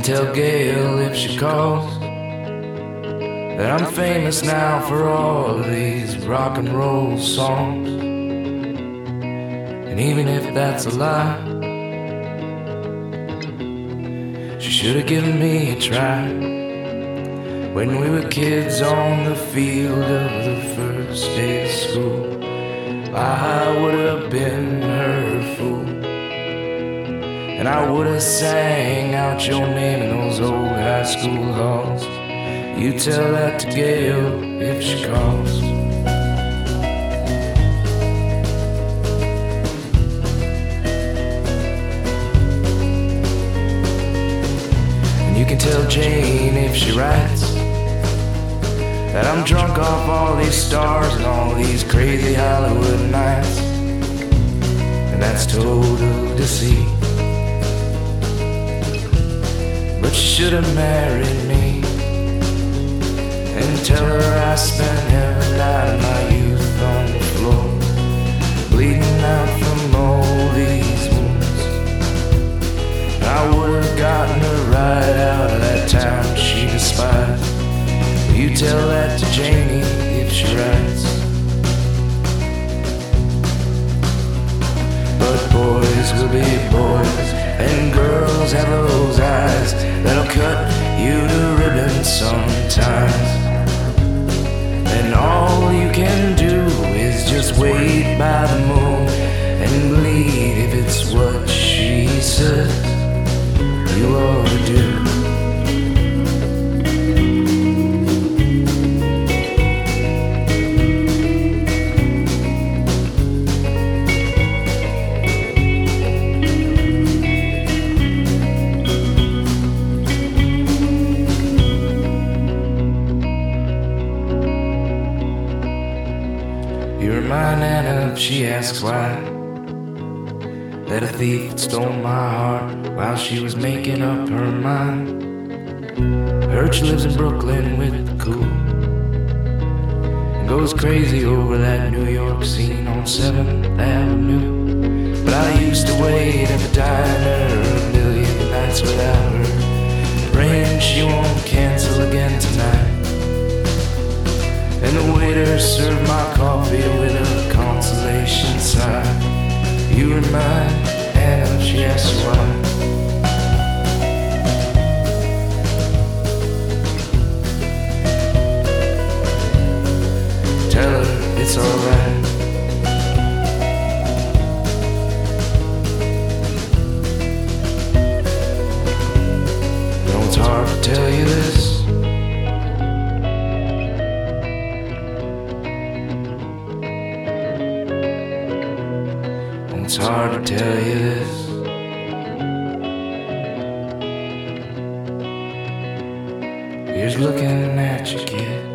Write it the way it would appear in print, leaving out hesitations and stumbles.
can tell Gail if she calls that I'm famous now for all of these rock and roll songs. And even if that's a lie, she should have given me a try when we were kids on the field of the first day of school. I would have been her fool, and I would have sang out your name in those old high school halls. You tell that to Gail if she calls. And you can tell Jane if she writes that I'm drunk off all these stars and all these crazy Hollywood nights, and that's total deceit. But she should have married me, and tell her I spent every night of my youth on the floor, bleeding out from all these wounds. And I would have gotten her right out of that town she despised. You tell that to Janie if she writes. But boys will be boys, and girls have those eyes that'll cut you to ribbons sometimes. And all you can do is just wait by the moon and bleed if it's what she says you ought to do. You remind Anna if she asks why, that a thief had stole my heart while she was making up her mind. Heard she lives in Brooklyn with the cool, and goes crazy over that New York scene on 7th Avenue. But I used to wait at the diner a million nights without her, praying she won't cancel again tonight. And the waiter served my coffee with a consolation sigh. You remind Anna if she asks why. Tell her it's alright. No, it's hard to tell you this. It's hard to tell you this. Here's looking at you, kid.